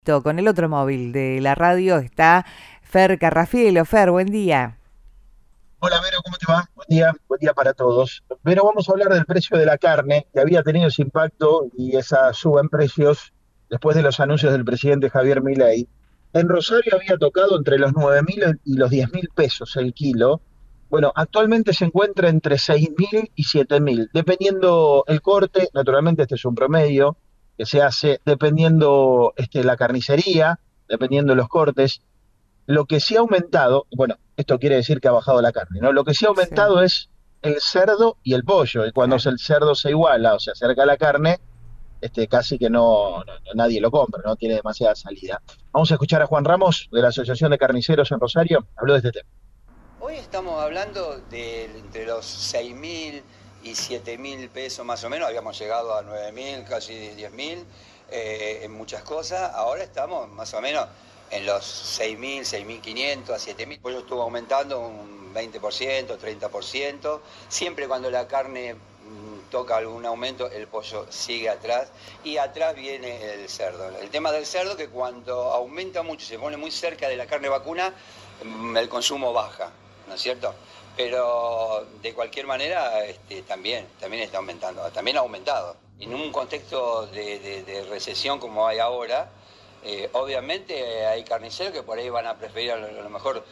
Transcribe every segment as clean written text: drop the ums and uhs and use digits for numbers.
Con el otro móvil de la radio está Fer Carrafielo. Fer, buen día. Hola Vero, ¿cómo te va? Buen día para todos. Vero, vamos a hablar del precio de la carne, que había tenido ese impacto y esa suba en precios después de los anuncios del presidente Javier Milei. En Rosario había tocado entre los 9.000 y los 10.000 pesos el kilo. Bueno, actualmente se encuentra entre 6.000 y 7.000, dependiendo el corte. Naturalmente este es un promedio que se hace dependiendo la carnicería, dependiendo los cortes. Lo que sí ha aumentado, bueno, esto quiere decir que ha bajado la carne, ¿no? Lo que sí ha Sí, aumentado es el cerdo y el pollo. Y cuando claro. el cerdo se iguala o se acerca a la carne, casi que nadie lo compra, no tiene demasiada salida. Vamos a escuchar a Juan Ramos de la Asociación de Carniceros en Rosario. Habló de este tema. Hoy estamos hablando de entre los 6.000 y 7.000 pesos más o menos. Habíamos llegado a 9.000, casi 10.000 en muchas cosas. Ahora estamos más o menos en los 6.000, 6.500 a 7.000. El pollo estuvo aumentando un 20%, 30%. Siempre cuando la carne toca algún aumento, el pollo sigue atrás y atrás viene el cerdo. El tema del cerdo, que cuando aumenta mucho, se pone muy cerca de la carne vacuna, el consumo baja, ¿no es cierto? Pero de cualquier manera también está aumentando, también ha aumentado. En un contexto de recesión como hay ahora, obviamente hay carniceros que por ahí van a preferir a lo mejor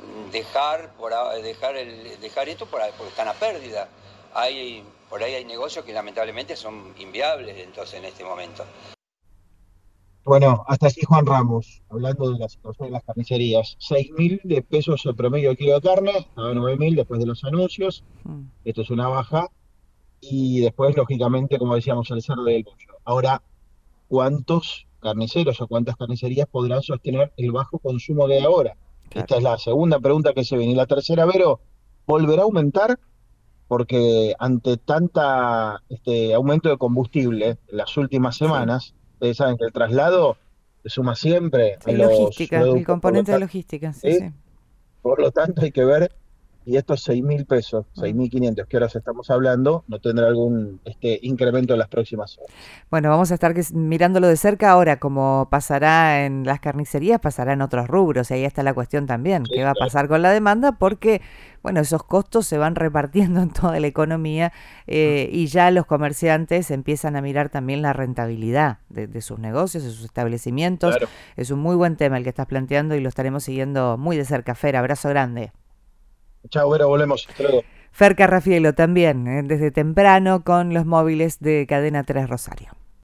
dejar esto porque están a pérdida. Por ahí hay negocios que lamentablemente son inviables entonces en este momento. Bueno, hasta aquí Juan Ramos, hablando de la situación de las carnicerías. 6.000 de pesos el promedio de kilo de carne, estaba 9.000 después de los anuncios. Mm. Esto es una baja. Y después, lógicamente, como decíamos, el cerdo y el pollo. Ahora, ¿cuántos carniceros o cuántas carnicerías podrán sostener el bajo consumo de ahora? Claro. Esta es la segunda pregunta que se viene. Y la tercera, Vero, ¿volverá a aumentar? Porque ante tanta aumento de combustible en las últimas Sí. semanas, ustedes saben que el traslado se suma siempre a Sí, los logística, el productos, componente de logística, sí, ¿sí? sí. Por lo tanto hay que ver y estos 6.000 pesos, seis Mm. mil quinientos que ahora estamos hablando, no tendrá algún incremento en las próximas horas. Bueno, vamos a estar mirándolo de cerca ahora, como pasará en las carnicerías, pasará en otros rubros, y ahí está la cuestión también, Sí, qué va a claro. pasar con la demanda, porque, bueno, esos costos se van repartiendo en toda la economía y ya los comerciantes empiezan a mirar también la rentabilidad de sus negocios, de sus establecimientos. Claro. Es un muy buen tema el que estás planteando y lo estaremos siguiendo muy de cerca. Fer, abrazo grande. Chao, Vera, volvemos. Hasta luego. Fer Carrafielo también, desde temprano con los móviles de Cadena 3 Rosario.